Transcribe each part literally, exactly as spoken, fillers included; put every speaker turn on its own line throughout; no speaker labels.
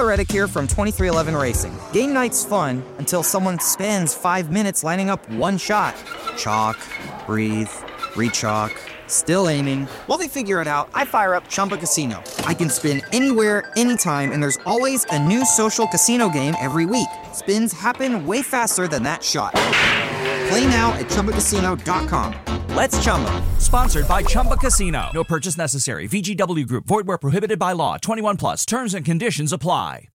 Reddick here from twenty-three eleven Racing. Game night's fun until someone spends five minutes lining up one shot. Chalk, breathe, re-chalk, still aiming. While they figure it out, I fire up Chumba Casino. I can spin anywhere, anytime, and there's always a new social casino game every week. Spins happen way faster than that shot. Play now at Chumba Casino dot com. Let's Chumba.
Sponsored by Chumba Casino. No purchase necessary. V G W Group. Void where prohibited by law. twenty-one plus. Terms and conditions apply.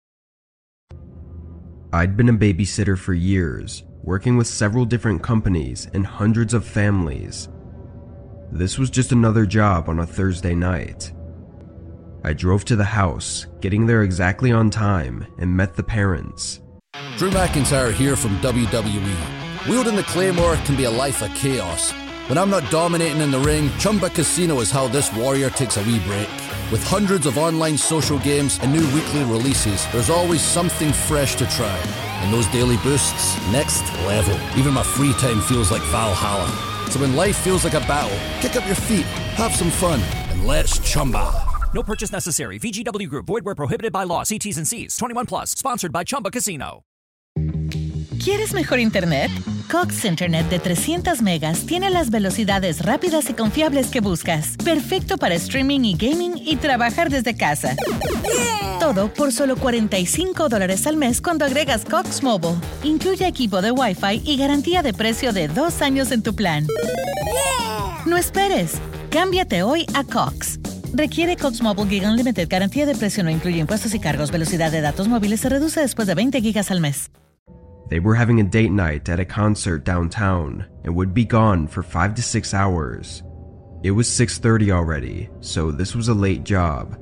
I'd been a babysitter for years, working with several different companies and hundreds of families. This was just another job on a Thursday night. I drove to the house, getting there exactly on time, and met the parents.
Drew McIntyre here from W W E. Wielding the Claymore can be a life of chaos. When I'm not dominating in the ring, Chumba Casino is how this warrior takes a wee break. With hundreds of online social games and new weekly releases, there's always something fresh to try. And those daily boosts, next level. Even my free time feels like Valhalla. So when life feels like a battle, kick up your feet, have some fun, and let's Chumba.
No purchase necessary. V G W Group. Void where prohibited by law. See T's and C's. twenty-one plus. Sponsored by Chumba Casino.
¿Quieres mejor internet? Cox Internet de trescientos megas tiene las velocidades rápidas y confiables que buscas. Perfecto para streaming y gaming y trabajar desde casa. Yeah. Todo por solo cuarenta y cinco dólares al mes cuando agregas Cox Mobile. Incluye equipo de Wi-Fi y garantía de precio de dos años en tu plan. Yeah. No esperes. Cámbiate hoy a Cox. Requiere Cox Mobile Gig Unlimited. Garantía de precio no incluye impuestos y cargos. Velocidad de datos móviles se reduce después de veinte gigas al mes.
They were having a date night at a concert downtown and would be gone for five to six hours. It was six thirty already, so this was a late job.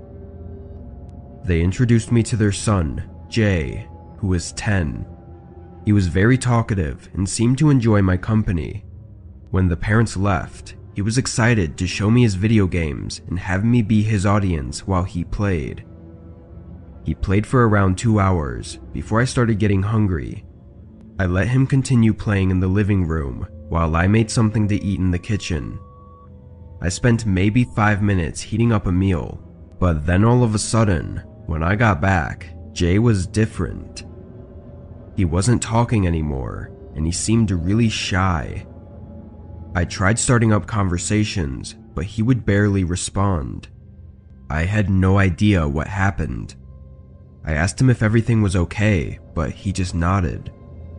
They introduced me to their son, Jay, who was ten. He was very talkative and seemed to enjoy my company. When the parents left, he was excited to show me his video games and have me be his audience while he played. He played for around two hours before I started getting hungry. I let him continue playing in the living room while I made something to eat in the kitchen. I spent maybe five minutes heating up a meal, but then all of a sudden, when I got back, Jay was different. He wasn't talking anymore, and he seemed really shy. I tried starting up conversations, but he would barely respond. I had no idea what happened. I asked him if everything was okay, but he just nodded.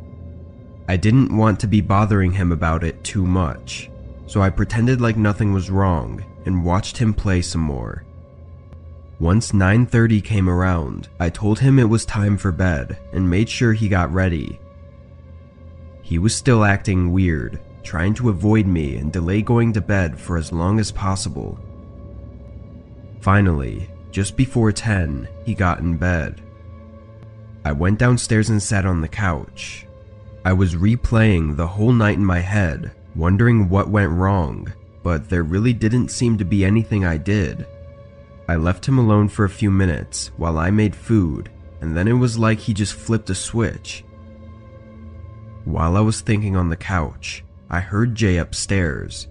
I didn't want to be bothering him about it too much, so I pretended like nothing was wrong and watched him play some more. Once nine thirty came around, I told him it was time for bed and made sure he got ready. He was still acting weird, trying to avoid me and delay going to bed for as long as possible. Finally, just before ten, he got in bed. I went downstairs and sat on the couch. I was replaying the whole night in my head, wondering what went wrong, but there really didn't seem to be anything I did. I left him alone for a few minutes while I made food, and then it was like he just flipped a switch. While I was thinking on the couch, I heard Jay upstairs.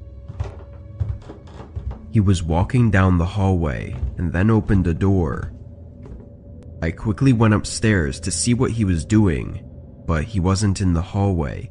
He was walking down the hallway and then opened a door. I quickly went upstairs to see what he was doing, but he wasn't in the hallway.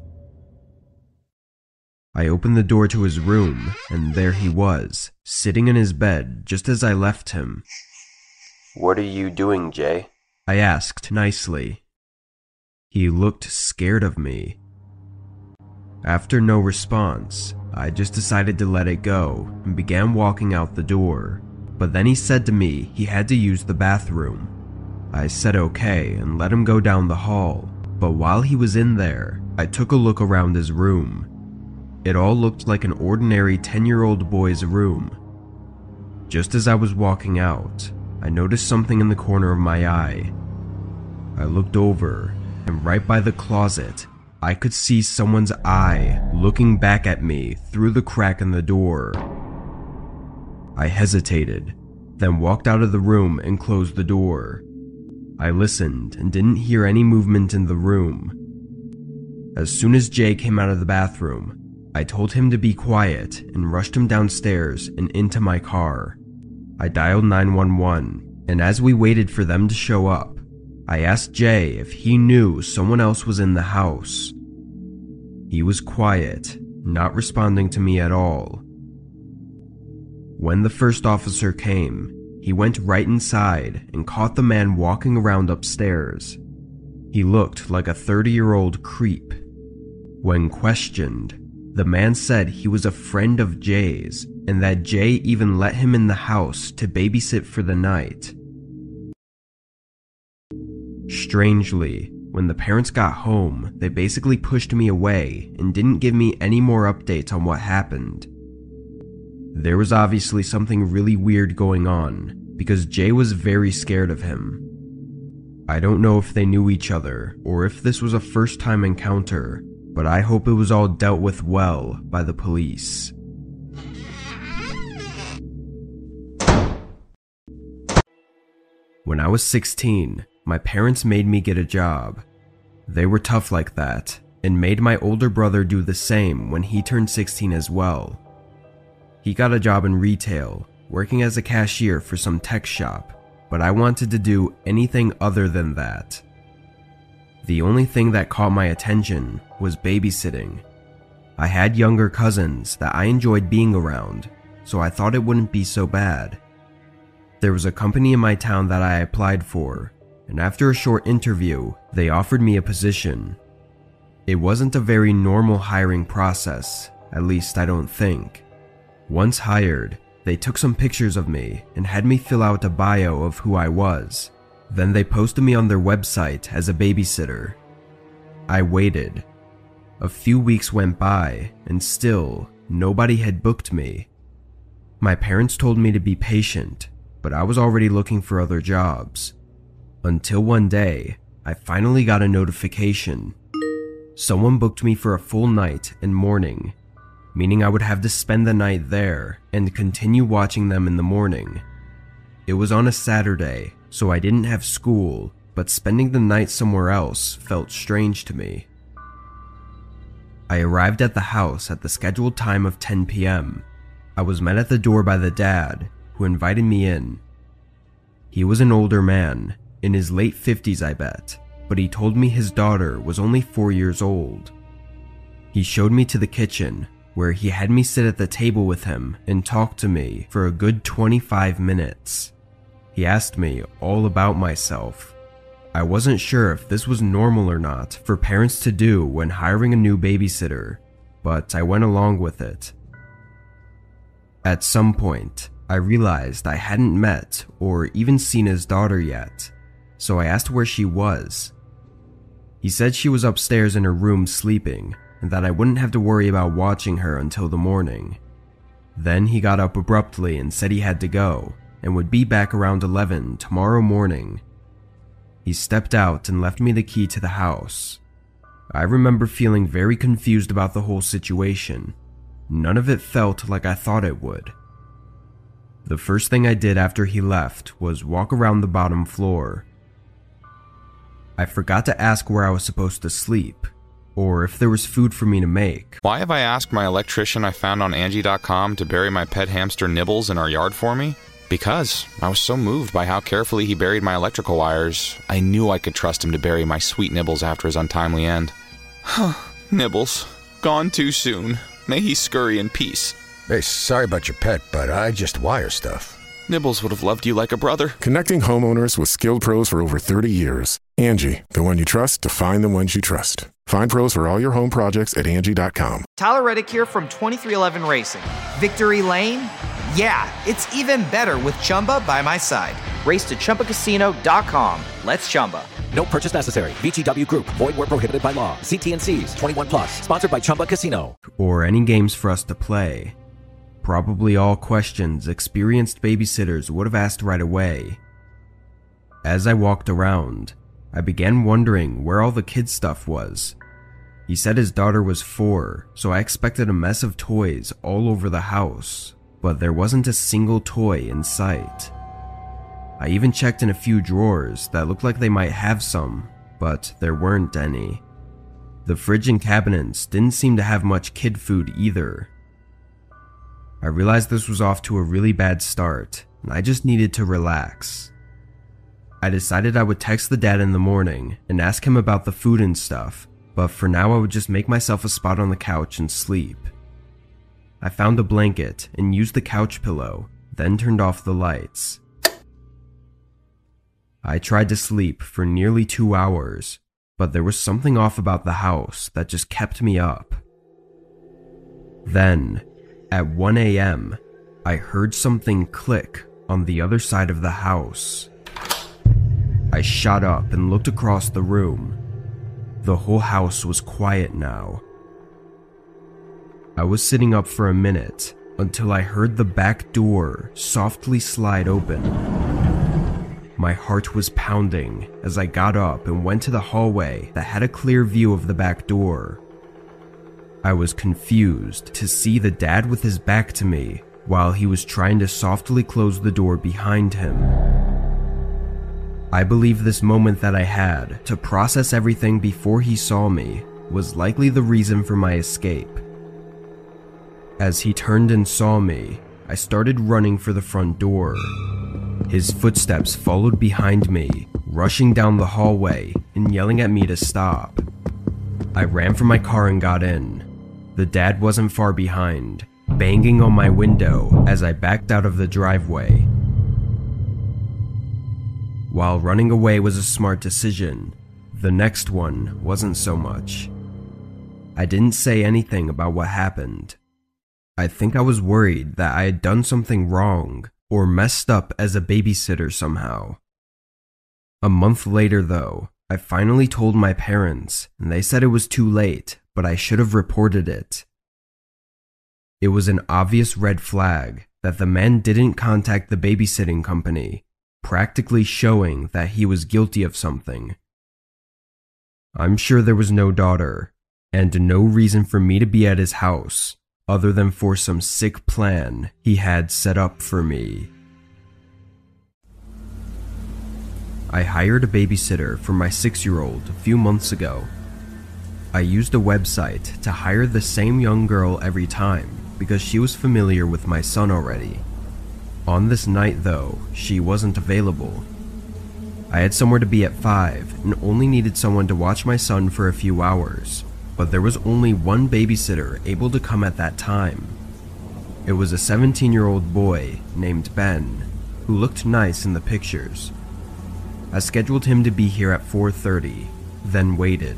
I opened the door to his room, and there he was, sitting in his bed just as I left him. "What are you doing, Jay?" I asked nicely. He looked scared of me. After no response, I just decided to let it go and began walking out the door, but then he said to me he had to use the bathroom. I said okay and let him go down the hall. But while he was in there, I took a look around his room. It all looked like an ordinary ten-year-old boy's room. Just as I was walking out, I noticed something in the corner of my eye. I looked over, and right by the closet, I could see someone's eye looking back at me through the crack in the door. I hesitated, then walked out of the room and closed the door. I listened and didn't hear any movement in the room. As soon as Jay came out of the bathroom, I told him to be quiet and rushed him downstairs and into my car. I dialed nine one one, and as we waited for them to show up, I asked Jay if he knew someone else was in the house. He was quiet, not responding to me at all. When the first officer came, he went right inside and caught the man walking around upstairs. He looked like a thirty-year-old creep. When questioned, the man said he was a friend of Jay's and that Jay even let him in the house to babysit for the night. Strangely, when the parents got home, they basically pushed me away and didn't give me any more updates on what happened. There was obviously something really weird going on, because Jay was very scared of him. I don't know if they knew each other, or if this was a first-time encounter, but I hope it was all dealt with well by the police. When I was sixteen, my parents made me get a job. They were tough like that, and made my older brother do the same when he turned sixteen as well. He got a job in retail, working as a cashier for some tech shop, but I wanted to do anything other than that. The only thing that caught my attention was babysitting. I had younger cousins that I enjoyed being around, so I thought it wouldn't be so bad. There was a company in my town that I applied for, and after a short interview, they offered me a position. It wasn't a very normal hiring process, at least I don't think. Once hired, they took some pictures of me and had me fill out a bio of who I was. Then they posted me on their website as a babysitter. I waited. A few weeks went by, and still, nobody had booked me. My parents told me to be patient, but I was already looking for other jobs. Until one day, I finally got a notification. Someone booked me for a full night and morning, meaning I would have to spend the night there and continue watching them in the morning. It was on a Saturday, so I didn't have school, but spending the night somewhere else felt strange to me. I arrived at the house at the scheduled time of ten p m I was met at the door by the dad, who invited me in. He was an older man, in his late fifties I bet, but he told me his daughter was only four years old. He showed me to the kitchen, where he had me sit at the table with him and talk to me for a good twenty-five minutes. He asked me all about myself. I wasn't sure if this was normal or not for parents to do when hiring a new babysitter, but I went along with it. At some point, I realized I hadn't met or even seen his daughter yet, so I asked where she was. He said she was upstairs in her room sleeping, and that I wouldn't have to worry about watching her until the morning. Then he got up abruptly and said he had to go, and would be back around eleven tomorrow morning. He stepped out and left me the key to the house. I remember feeling very confused about the whole situation. None of it felt like I thought it would. The first thing I did after he left was walk around the bottom floor. I forgot to ask where I was supposed to sleep, or if there was food for me to make.
Why have I asked my electrician I found on Angie dot com to bury my pet hamster Nibbles in our yard for me? Because I was so moved by how carefully he buried my electrical wires, I knew I could trust him to bury my sweet Nibbles after his untimely end. Nibbles, gone too soon. May he scurry in peace.
Hey, sorry about your pet, but I just wire stuff.
Nibbles would have loved you like a brother.
Connecting homeowners with skilled pros for over thirty years. Angie, the one you trust to find the ones you trust. Find pros for all your home projects at Angie dot com.
Tyler Reddick here from twenty-three eleven Racing. Victory Lane? Yeah, it's even better with Chumba by my side. Race to Chumba Casino dot com. Let's Chumba.
No purchase necessary. V G W Group. Void where prohibited by law. See T and C's. twenty-one plus. Sponsored by Chumba Casino.
Or any games for us to play. Probably all questions experienced babysitters would have asked right away. As I walked around, I began wondering where all the kid stuff was. He said his daughter was four, so I expected a mess of toys all over the house, but there wasn't a single toy in sight. I even checked in a few drawers that looked like they might have some, but there weren't any. The fridge and cabinets didn't seem to have much kid food either. I realized this was off to a really bad start, and I just needed to relax. I decided I would text the dad in the morning and ask him about the food and stuff, but for now I would just make myself a spot on the couch and sleep. I found a blanket and used the couch pillow, then turned off the lights. I tried to sleep for nearly two hours, but there was something off about the house that just kept me up. Then, at one a m, I heard something click on the other side of the house. I shot up and looked across the room. The whole house was quiet now. I was sitting up for a minute until I heard the back door softly slide open. My heart was pounding as I got up and went to the hallway that had a clear view of the back door. I was confused to see the dad with his back to me while he was trying to softly close the door behind him. I believe this moment that I had to process everything before he saw me was likely the reason for my escape. As he turned and saw me, I started running for the front door. His footsteps followed behind me, rushing down the hallway and yelling at me to stop. I ran for my car and got in. The dad wasn't far behind, banging on my window as I backed out of the driveway. While running away was a smart decision, the next one wasn't so much. I didn't say anything about what happened. I think I was worried that I had done something wrong or messed up as a babysitter somehow. A month later, though, I finally told my parents, and they said it was too late, but I should have reported it. It was an obvious red flag that the man didn't contact the babysitting company, practically showing that he was guilty of something. I'm sure there was no daughter, and no reason for me to be at his house, other than for some sick plan he had set up for me. I hired a babysitter for my six-year-old a few months ago. I used a website to hire the same young girl every time because she was familiar with my son already. On this night, though, she wasn't available. I had somewhere to be at five and only needed someone to watch my son for a few hours, but there was only one babysitter able to come at that time. It was a seventeen-year-old boy named Ben, who looked nice in the pictures. I scheduled him to be here at four thirty, then waited.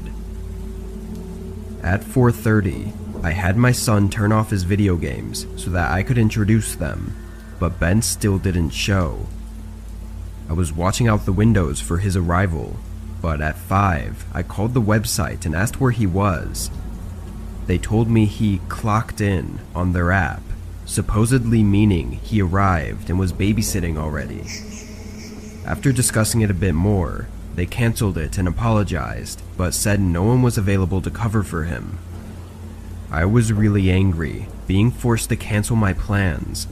At four thirty, I had my son turn off his video games so that I could introduce them, but Ben still didn't show. I was watching out the windows for his arrival, but at five, I called the website and asked where he was. They told me he clocked in on their app, supposedly meaning he arrived and was babysitting already. After discussing it a bit more, they canceled it and apologized, but said no one was available to cover for him. I was really angry, being forced to cancel my plans.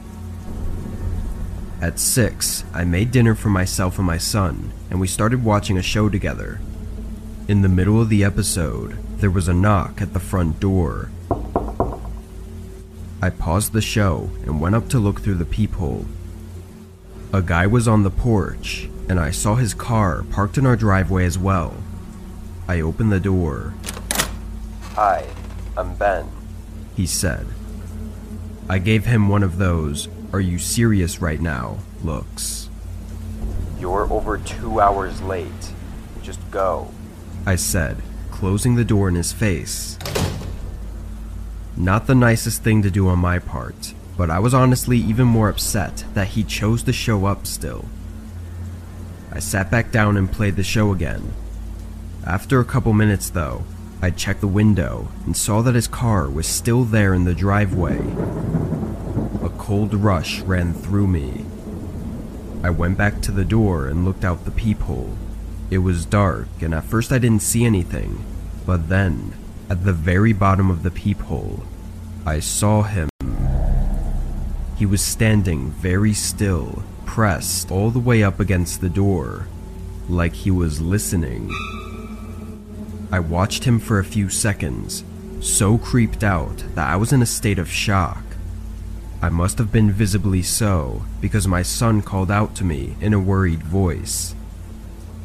At six, I made dinner for myself and my son, and we started watching a show together. In the middle of the episode, there was a knock at the front door. I paused the show and went up to look through the peephole. A guy was on the porch, and I saw his car parked in our driveway as well. I opened the door. "Hi, I'm Ben," he said. I gave him one of those "Are you serious right now?" looks. "You're over two hours late. Just go," I said, closing the door in his face. Not the nicest thing to do on my part, but I was honestly even more upset that he chose to show up still. I sat back down and played the show again. After a couple minutes though, I checked the window and saw that his car was still there in the driveway. A cold rush ran through me. I went back to the door and looked out the peephole. It was dark, and at first I didn't see anything, but then, at the very bottom of the peephole, I saw him. He was standing very still, pressed all the way up against the door, like he was listening. I watched him for a few seconds, so creeped out that I was in a state of shock. I must have been visibly so, because my son called out to me in a worried voice.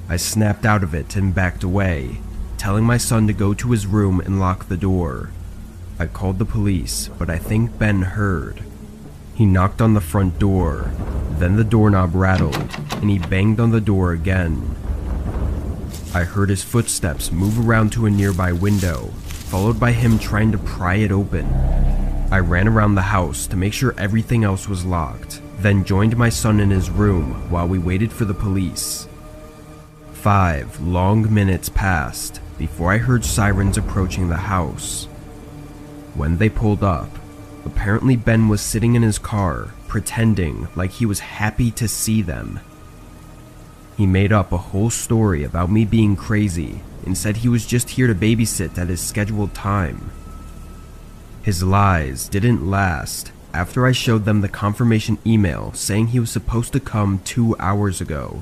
I snapped out of it and backed away, telling my son to go to his room and lock the door. I called the police, but I think Ben heard. He knocked on the front door, then the doorknob rattled, and he banged on the door again. I heard his footsteps move around to a nearby window, followed by him trying to pry it open. I ran around the house to make sure everything else was locked, then joined my son in his room while we waited for the police. Five long minutes passed before I heard sirens approaching the house. When they pulled up, apparently Ben was sitting in his car, pretending like he was happy to see them. He made up a whole story about me being crazy and said he was just here to babysit at his scheduled time. His lies didn't last after I showed them the confirmation email saying he was supposed to come two hours ago.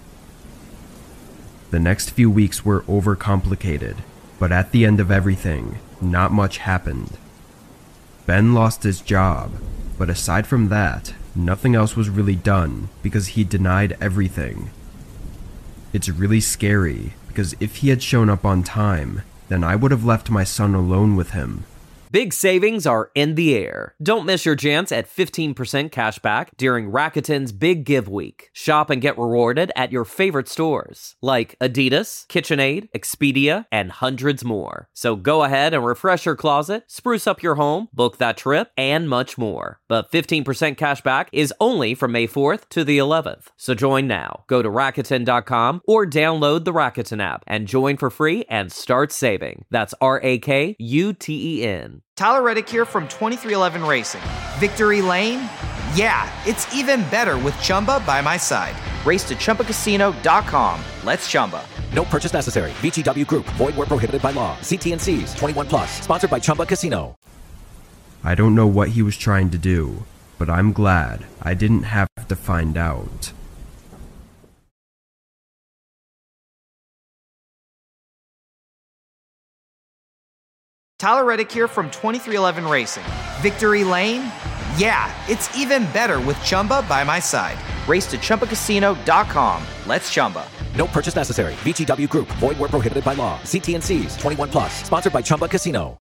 The next few weeks were overcomplicated, but at the end of everything, not much happened. Ben lost his job, but aside from that, nothing else was really done because he denied everything. It's really scary because if he had shown up on time, then I would have left my son alone with him.
Big savings are in the air. Don't miss your chance at fifteen percent cash back during Rakuten's Big Give Week. Shop and get rewarded at your favorite stores like Adidas, KitchenAid, Expedia, and hundreds more. So go ahead and refresh your closet, spruce up your home, book that trip, and much more. But fifteen percent cash back is only from May fourth to the eleventh. So join now. Go to Rakuten dot com or download the Rakuten app and join for free and start saving. That's R A K U T E N.
Tyler Reddick here from twenty-three eleven Racing. Victory Lane? Yeah, it's even better with Chumba by my side. Race to Chumba Casino dot com. Let's Chumba.
No purchase necessary. V G W Group. Void where prohibited by law. See T and C's. twenty-one plus. Sponsored by Chumba Casino.
I don't know what he was trying to do, but I'm glad I didn't have to find out.
Tyler Reddick here from twenty-three eleven Racing. Victory Lane? Yeah, it's even better with Chumba by my side. Race to Chumba Casino dot com. Let's Chumba.
No purchase necessary. V G W Group. Void where prohibited by law. See T and C's. twenty-one plus. Sponsored by Chumba Casino.